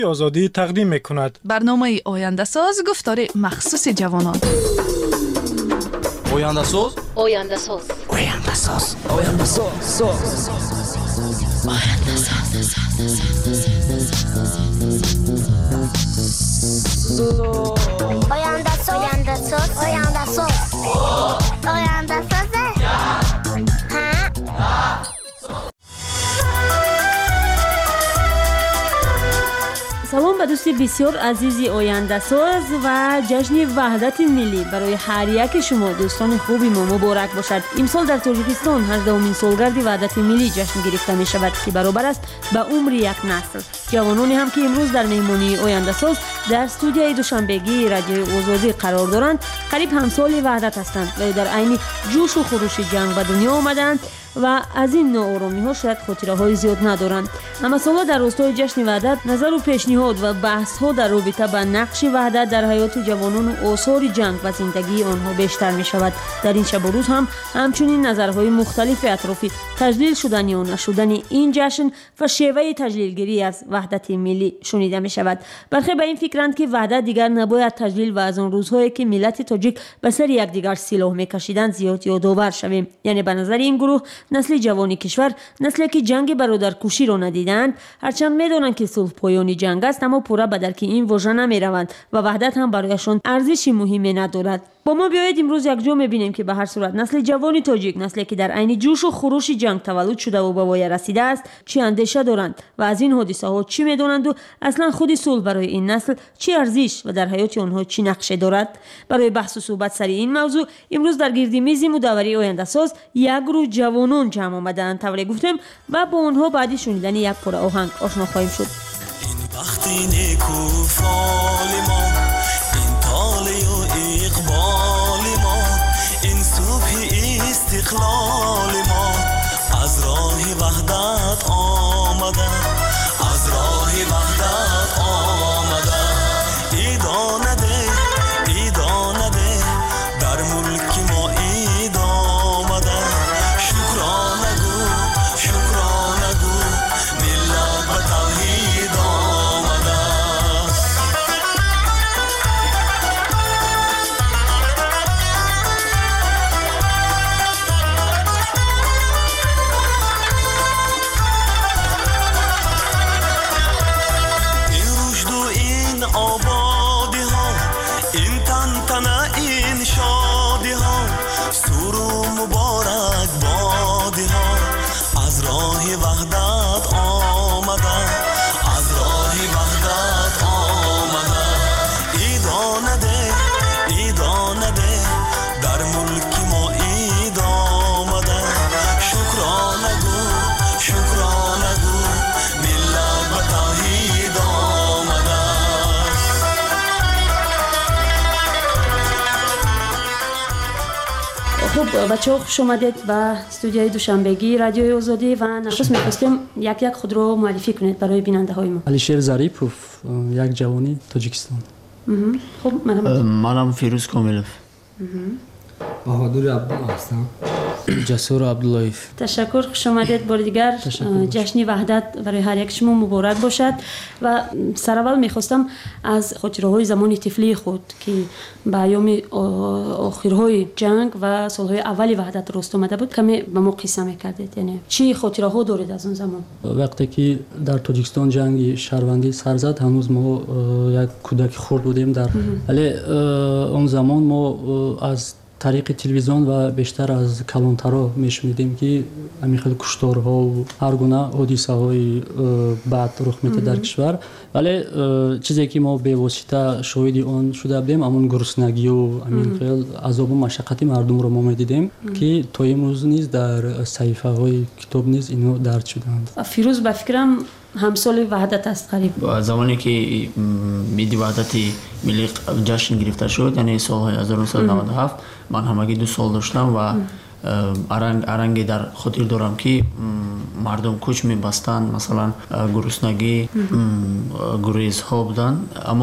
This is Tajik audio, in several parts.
آزادی تقدیم می‌کند. برنامه آینده ساز گفتار مخصوص جوانان. آینده ساز. آینده ساز. آینده ساز. آینده ساز. آینده ساز. آینده ساز. آینده ساز. آینده ساز. آینده ساز. سلام به دوستی بسیار عزیزی آینده ساز و جشن وحدت ملی برای هر یک شما دوستان خوبی ما مبارک باشد. امسال در تاجیکستان 18مین سالگرد وحدت ملی جشن گرفته می شود که برابر است به عمر یک نسل. جوانانی هم که امروز در مهمانی آینده ساز در استودیوی دوشنبگی رادیو آزادی قرار دارند قریب همسال وحدت هستند و در عین جوش و خروش جنگ به دنیا آمدند و از این ناآرامی ها شاید خاطره های زیاد ندارند. اما سالا در راستای جشن وحدت نظر و پیشنهاد و بحث ها در رابطه با نقش وحدت در حیات جوانان و آثار جنگ و زندگی آنها بیشتر می شود. در این شب و روز هم همچنین نظرهای مختلف اطرافی تجلیل شدن یا نشدن این جشن و شیوه تجلیلگیری از وحدت ملی شنیده می شود. برخی به این فکرند که وحدت دیگر نباید تجلیل و از آن روزهایی که ملت تاجیک به سر یکدیگر سلاح می‌کشیدند زیاد یادآور شویم. یعنی به نظر این گروه نسل جوانی کشور نسلی که جنگ برادرکشی را ندیدند، هرچند می‌دانند که صلح پایانی جنگ است اما پورا به درک این واژه نمی‌روند و وحدت هم برایشان ارزش مهمی ندارد. با ما بیایید امروز یک جا می‌بینیم که به هر صورت نسل جوانی تاجیک، نسلی که در عین جوش و خروش جنگ تولد شده و به وای رسیده است، چه اندیشه دارند و از این حادثه‌ها چی می‌دانند و اصلا خود صلح برای این نسل چه ارزش و در حیات آنها چه نقشه دارد. برای بحث و صحبت سر این موضوع امروز در گرد میز مداوری آینده ساز یک گروه جوانان جمع آمدند طوری گفتم و با آنها بعد شنیدن یک پاره آهنگ آشنا خواهیم شد. این وقتی نیکو فال ما، این طالع و اقبال ما، این صبح استقلال ما از راه وحدت آمده، از راه وحدت آمده. ایدانه ده در ملک ما اید آمده. شکرانه گو ملت به توحید آمده. این رشد و این آبادی ها، این تنتنه این شادی ها، سرو مبارک بادی ها از راه وحدت آمده، از راه وحدت آمده. ایدانه ده در ملک ما اید آمده. شکرانه گو ملت به توحید آمده. خب بچه‌ها خوش آمدید به استودیوی دوشنبگی رادیو آزادی و نخست می‌خواستیم یک خود رو معرفی کنید برای بیننده‌های ما. علیشیر ظریفوف، یک جوانی تاجیکستان. خب منم فیروز کاملوف. بهادر عبدالله هستم. جسور عبداللهیف. تشکر، خوش آمدید بار دیگر. جشن وحدت برای هر یک شما مبارک باشد و سراول میخواستم از خاطره‌های زمان طفلی خود که به ایام آخرهای جنگ و سالهای اولی وحدت راست آمده بود کمی به ما قصه میکردید. یعنی چی خاطره‌ها دارید از اون زمان؟ وقتی که در تاجیکستان جنگ شهروندی سر زد هنوز ما یک کودک خرد بودیم ولی اون زمان ما از طریق تلویزیون و بیشتر از کلانترها میشنیدیم که همین خیلی کشتارها و هر گونه حادثه‌های بد رخ میده در کشور، ولی چیزی که ما به واسطه شاهد آن شده بودیم همون گرسنگی و همین خیلی عذاب و مشقت مردم رو ما میدیدیم که تا امروز نیز در صحیفه‌های کتاب نیز اینو درج شدند. فیروز به فکرم همسال وحدت است قریب. زمانی که میدی وحدت ملی جشن گرفته شد یعنی سال 1997 من همگی 2 سال داشتم و ارنگی در خاطر دارم که مردم کوچ می‌بستند، مثلا گرسنگی گریزها بودن، اما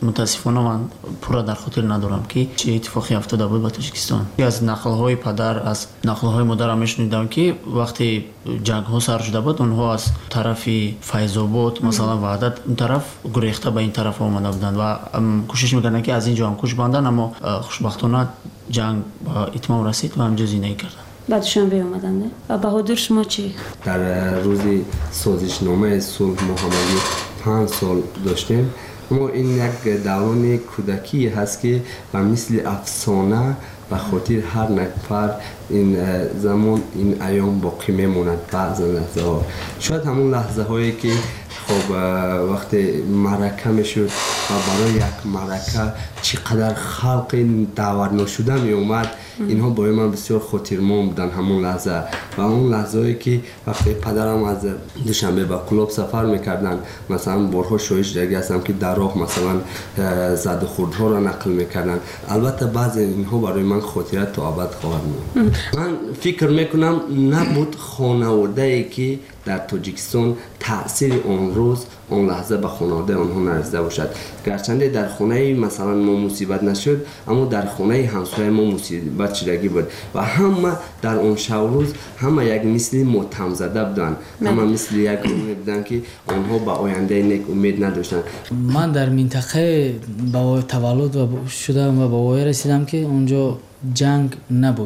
متاسفانه من پورا در خاطر ندارم که چه اتفاقی افتاده بود با تاجیکستان. از نقل‌های پدر از نقل‌های مادرم میشنیدم که وقتی جنگ‌ها سر شده بود اونها از طرف فیض‌آباد مثلا وحدت اون طرف گریخته به این طرف آمده بودند و کوشش می‌کردن که از اینجا هم کوچ بندن، اما خوشبختانه جنگ با اتمام رسید و همجا زندگی کردن. بعدشان به اومدن. و بهادر شما چی؟ در روز سازشنامه صلح محمدی 5 سال داشتیم. اما این یک دوران کودکی هست که به مثل افسانه به خاطر هر نفر این زمان این ایام باقی میموند. بعض لحظه ها شاید همون لحظه هایی که خب وقتی معرکه میشد و برای یک معرکه چقدر خلق داور نشده می اومد، اینها برای من بسیار خاطرمند بودن همون لحظه. و اون لحظه هایی که وقتی پدرم از دوشنبه به کلوب سفر میکردن، مثلا بارها شاهد دیگه هستم که در راه مثلا زد و خوردها را نقل میکردن. البته بعضی اینها برای من خاطره تا ابد خواهد ماند. من فکر میکنم نبود خانواده ای که در تاجیکستان تأثیر اون روز اون لحظه به خانواده آنها نرسیده باشد. گرچنده در خانه مثلا ما مصیبت نشد، اما در خانه همسایه ما مصیبت شدگی بود و همه در اون شب روز همه یک مثل ماتم زده بودن، همه مثل یک امید بودن که آنها به آینده نیک امید نداشتن. من در منطقه با تولد شدم و به وای رسیدم که اونجا جنگ نبود،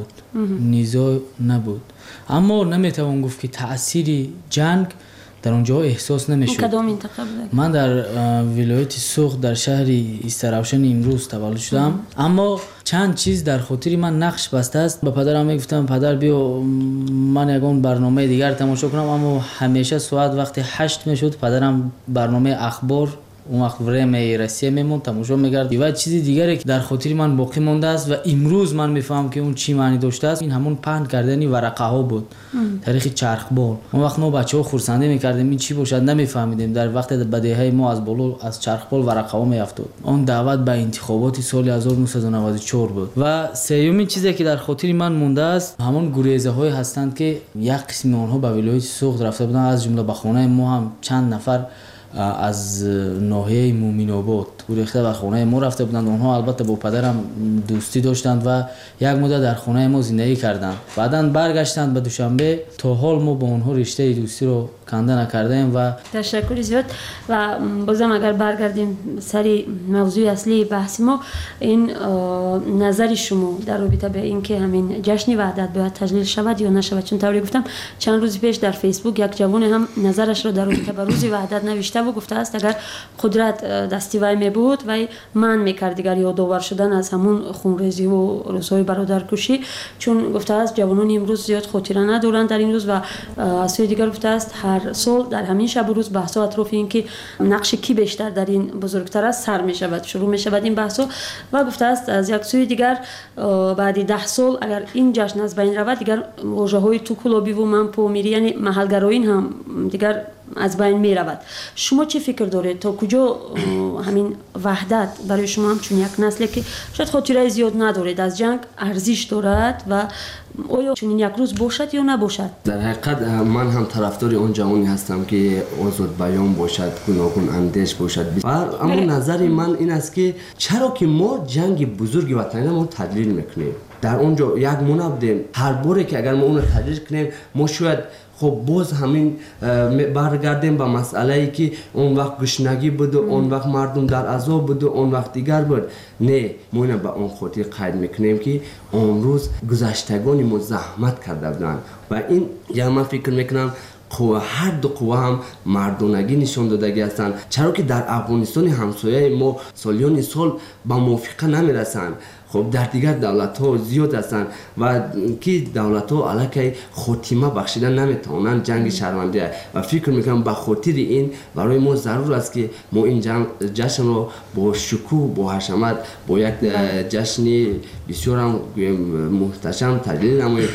نزاع نبود، اما نمیتوان گفت که تأثیر جنگ در اونجا احساس نمیشد. کدام منطقه بود؟ من در ولایت سوخ در شهر ایستراوشن امروز تولد شدم، اما چند چیز در خاطر من نقش بسته است. به پدرم میگفتم پدر بیا من یگان برنامه دیگر تماشا کنم، اما همیشه ساعت وقتی 8 میشد پدرم برنامه اخبار اون وقت ورم روسیه میمون تماشا میکرد و چیزی دیگری که در خاطر من باقی مونده است و امروز من میفهمم که اون چی معنی داشته است، این همون پهن کردن ورقه ها بود، تاریخ چرخبال. اون وقت ما بچه‌ها خرسنده میکردیم این چی باشد نمیفهمیدیم. در وقت بدیهی ما از بالا از چرخبال ورقه ها میافتاد. اون دعوت به انتخابات سال 1994 بود. و سومین چیزی که در خاطر من مونده است همون گریزه های هستند که یک قسم اونها به ولایت سوخت رفته بودن، از جمله به خانه ما هم چند نفر از ناحیه مومین آباد گریخته و خانه ما رفته بودند. اونها البته با پدرم دوستی داشتند و یک مدت در خانه ما زندگی کردند. بعداً برگشتند به دوشنبه. تا حال ما با اونها رشته دوستی رو کنده نکردیم. و تشکر زیاد. و بازم اگر برگردیم سری موضوع اصلی بحث ما، این نظر شما در رابطه به اینکه همین جشن وحدت باید تجلیل شود یا نشود، چون طوری گفتم چند روز پیش در فیسبوک یک جوان هم نظرش رو در رابطه با روز وحدت نوشته و گفته است اگر قدرت دستی وی می بود و من میکرد دیگر یادآور شدن از همون خونریزی و روزهای برادرکشی، چون گفته است جوانان امروز زیاد خاطره ندارند در این روز. و از سوی دیگر گفته است هر سال در همین شب و روز بحث اطراف این که نقش کی بیشتر در این بزرگتر است سر می شود، شروع می شود این بحث. و گفته است از یک سوی دیگر بعد 10 سال اگر این جشن از بین رود دیگر واژه های توکلابی و منپومیری یعنی محلگرایی هم دیگر از بین می رود. شما چه فکر دارید تا کجا همین وحدت برای شما هم چون یک نسلی که شاید خاطره زیاد ندارید از جنگ ارزش دارد و آیا چون یک روز باشد یا نباشد؟ در حقیقت من هم طرفدار اون جوانی هستم که آزاد بیان باشد، گوناگون اندیش باشد. اما نظر من این است که چرا که ما جنگ بزرگ وطنی ما تدلیل میکنیم، در اونجا یک مونه بودیم، هر باره که اگر ما اون رو تدلیل کنیم ما شاید خب باز همین برگردیم به مسئله ای که اون وقت گشنگی بود و اون وقت مردم در عذاب بود و اون وقت دیگر بود. نه، ما اینو به اون خاطر قید میکنیم که اون روز گذشتگانی ما زحمت کرده بودن و این یا من فکر میکنم هر دو قوه هم مردانگی نشان دادگی هستند. چرا که در افغانستان همسایه ما سالیان سال به موافقه نمیرسند. خب در دیگر دولت ها زیاد هستند و که دولت ها علیه خاتمه بخشیدن نمیتونن جنگ شهروندی و فکر میکنم به خاطر این برای ما ضرور است که ما این جشن رو با شکوه با حشمت با یک جشن بسیار هم محتشم تجلیل نماییم.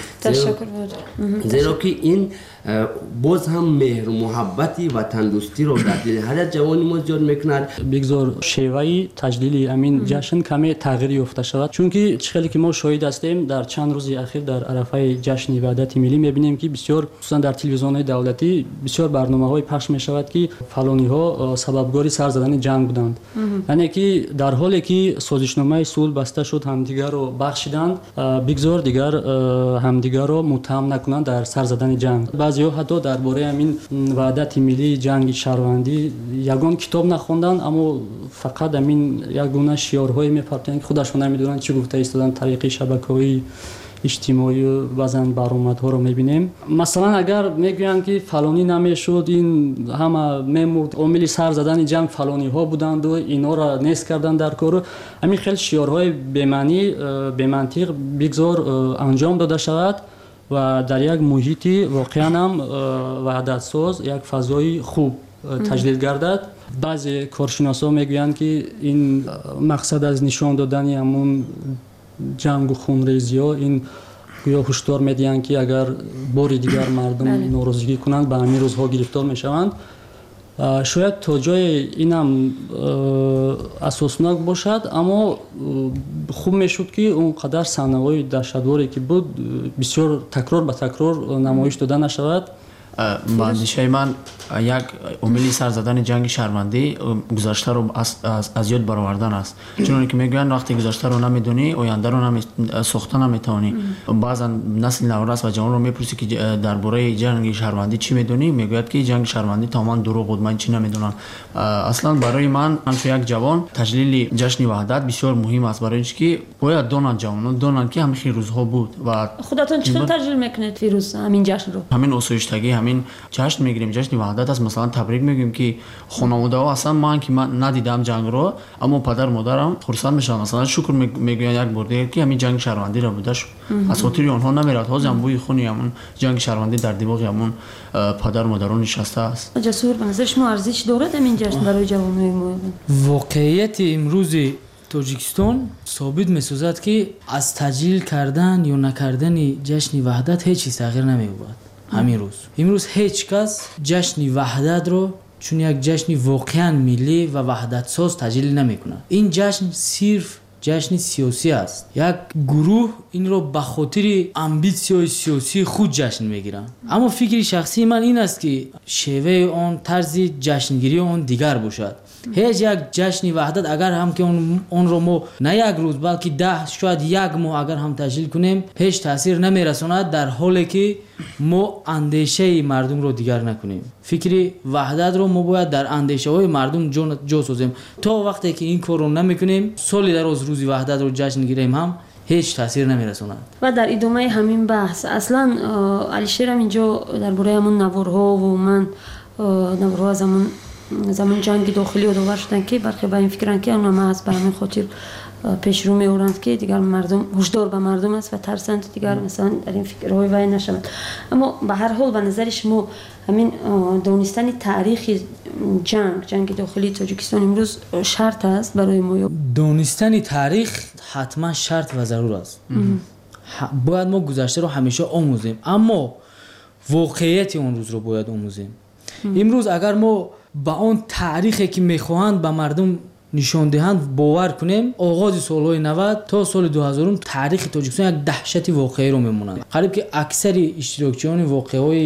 زیرا که این باز هم مهر و محبتی و تندرستی رو در دل هر جوانی ما ایجاد میکند. بگذار شیوه تجلیل همین جشن کمی تغییر یافته شود мешавад, чунки чихеле ки мо шоҳид ҳастем дар чанд рӯзи ахир дар арафаи ҷашни ваҳдати миллӣ мебинем ки бисёр хусусан дар телевизионҳои давлатӣ бисёр барномаҳое пахш мешавад ки фалониҳо сабабгори сар задани ҷанг буданд, яъне ки дар ҳоле ки созишномаи сулҳ баста шуд ҳамдигарро бахшиданд, бигзор дигар ҳамдигарро муттаҳам накунанд дар сар задани ҷанг. баъзеҳо ҳатто дар бораи ҳамин ваҳдати миллии ҷанги шаҳрвандӣ ягон китоб нахонданд, аммо фақат ҳамин ягона шиёрҳое мепартоянд ки худашон намедонанд чӣ гуфта истоданд. тариқи шабакаҳои иҷтимоӣ баъзан баромадҳоро мебинем. Масалан агар мегӯянд ки фалонӣ намешуд, ин ҳама мемурд, омили сар задани ҷанг фалониҳо буданду инҳоро нест карданд дар кору, ҳамин хеле шиёрҳои бемаънӣ бемантиқ бигзор анҷом дода шавад ва дар як муҳити воқеан ҳам ваҳдатсоз як фазои хуб таҷлил гардад. баъзе коршиносон мегӯянд ки ин мақсад аз нишон додани ҳамун ҷангу хунрезиҳо, ин гӯё ҳушдор медиҳанд ки агар бори дигар мардум норозигӣ кунанд ба ҳамин рӯзҳо гирифтор мешаванд. шояд то ҷое инам асоснок бошад, аммо хуб мешуд ки он қадар саҳнаҳои даҳшатворе ки буд бисёр такрор ба такрор намоиш дода нашавад. ба андешаи ман як омили сар задани ҷанги шаҳрвандӣ гузаштаро аз ёд баровардан аст. чуноне ки мегӯянд вақте гузаштаро намедонӣ, ояндаро сохта наметавонӣ. баъзан насли наврас ва ҷавонро мепурсӣ ки дар бораи ҷанги шаҳрвандӣ чӣ медонӣ, мегӯяд ки ҷанги шаҳрвандӣ тамоман дурӯғ буд, ман чӣ намедонам. аслан барои ман ҳамчун як ҷавон таҷлили ҷашни ваҳдат бисёр муҳим аст, барои ки бояд донанд, ҷавонон донанд ки ҳамин хел рӯзҳо буд. ва худатон чӣ хел таҷлил мекунед фирӯз ҳамин ҷашнро? ҳамин осоиштагӣ ҳамин ҷашн мегирем, ҷашни ваҳдат аст. масалан табрик мегӯем ки хонаводаҳо аслан ман ки ман надидам ҷангро, аммо падару модарам хурсанд мешаванд. масалан шукр мегӯянд як бор дигар ки ҳамин ҷанги шаҳрвандиро буда шуд. аз хотири онҳо намерад. ҳозир ҳам бӯи хуни ҳамун ҷанги шаҳрвандӣ дар димоғи ҳамун падару мадарон нишастааст. ҷасур, ба назари шумо арзиш дорад ҳамин ҷашн барои ҷавонҳои мо? воқеияти имрӯзи тоҷикистон собит месозад ки аз таҷлил кардан ё накардани ҷашни ваҳдат ҳеҷ чиз тағйир намеёбад. ҳамин рӯз имрӯз ҳеҷ кас ҷашни ваҳдатро чун як ҷашни воқеан миллӣ ва ваҳдатсоз таҷлил намекунад. ин ҷашн сирф ҷашни сиёсӣ аст. як гурӯҳ инро ба хотири амбитсияҳои сиёсии худ ҷашн мегиранд. аммо фикри шахсии ман ин аст ки шеваи он, тарзи ҷашнгирии он дигар бошад. ҳеҷ як ҷашни ваҳдат агар ҳам ки онро мо на як рӯз балки 10 шояд як моҳ агар ҳам таҷлил кунем, ҳеҷ таъсир намерасонад, дар ҳоле ки мо андешаи мардумро дигар накунем. фикри ваҳдатро мо бояд дар андешаҳои мардум ҷо созем. то вақте ки ин корро намекунем, соли дароз рӯзи ваҳдатро ҷашн гирем ҳам ҳеҷ таъсир намерасонад. ва дар идомаи ҳамин баҳс аслан алишерам инҷо дар бораи ҳамун наворҳо умуман наворҳо аз замони ҷанги дохилӣ ёдовар шуданд ки бархе ба ин фикранд ки ана маҳз ба ҳамин хотир пешрӯ меоранд ки дигар мардум ҳушдор ба мардум аст ва тарсанд дигар масалан дар ин фикрҳои вай нашаванд. аммо ба ҳар ҳол ба назари шумо ҳамин донистани таърихи ҷанги дохилии тоҷикистон имрӯз шарт аст барои мо? донистани таърих ҳатман шарт ва зарур аст. бояд мо гузаштаро ҳамеша омӯзем, аммо воқеияти он рӯзро бояд омӯзем. имрӯз агар мо ба он таърихе ки мехоҳанд ба мардум нишон диҳанд бовар кунем, оғози солҳои 90 то соли 2000 таърихи тоҷикистон як даҳшати воқеиро мемонад. қариб ки аксари иштирокчиёни воқеаҳои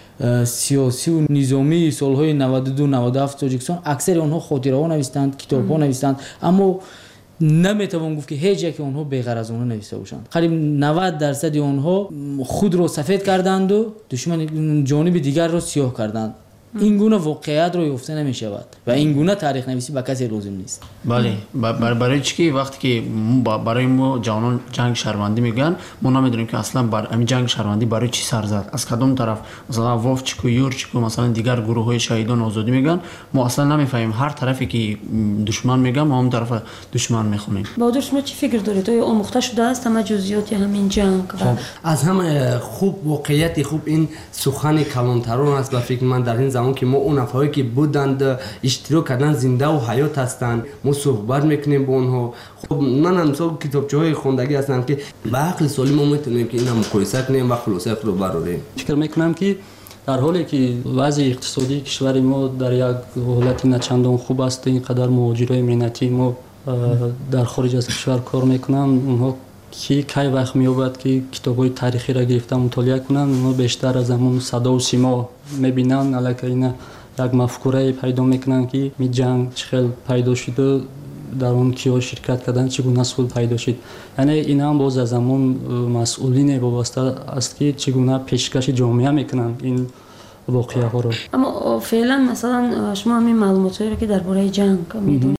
сиёсиву низомии солҳои 92-97 тоҷикистон аксари онҳо хотираҳо навистанд, китобҳо навистанд, аммо наметавон гуфт ки ҳеҷ яке онҳо беғаразона нависта бошанд. қариб 90% онҳо худро сафед карданду душмани ҷониби дигарро сиёҳ карданд. ин гуна воқеиятро ёфта намешавад ва ин гуна таърихнависӣ ба касе лозим нест. бале, барои чӣ ки вақте ки барои мо ҷавонон ҷанги шаҳрвандӣ мегӯянд, мо намедонем ки аслан ҳамин ҷанги шаҳрвандӣ барои чӣ сар зад, аз кадом тараф, масалан вовчику юрчику масалан дигар гурӯҳҳои шаҳидони озодӣ мегӯянд, мо аслан намефаҳмем. ҳар тарафе ки душман мегӯям, мо ҳамон тарафа душман мехонем. баҳодур, шумо чӣ фикр доред? оё омӯхта шудааст ҳама ҷузъиёти ҳамин ҷанг? аз ҳама хуб воқеияти хуб ин сухани калонтарон аст. ба фикри ман дар ин замон ки мо он нафарҳое ки буданд иштирок кардан зиндаву ҳаёт ҳастанд, мо суҳбат мекунем бо онҳо. хуб ман мисол китобчаҳои хондагӣ ҳастанд ки ба ақли солим мо метавонем ки ина муқоиса кунем ва хулосаи худро барорем. фикр мекунам ки дар ҳоле ки вазъи иқтисодии кишвари мо дар як ҳолати начандон хуб аст, ин қадар муҳоҷирои меҳнатӣ мо дар хориҷ аз кишвар кор мекунанд, онҳо кай вақт меёбад ки китобҳои таърихиро гирифта мутолиа кунанд, онҳо бештар аз ҳамон садову симо мебинанд, аллакай ина як мафкурае пайдо мекунанд ки ми ҷанг чӣ хел пайдо шуду, дар он киё ширкат карданд, чӣ гуна сулҳ пайдо шуд. Яъне ин ҳам боз аз ҳамон масъулине вобаста аст ки чӣ гуна пешкаши ҷомеа мекунанд ин воқеаҳоро. аммо феълан масалан шумо ҳамин маълумотҳоеро ки дар бораи ҷанг медонед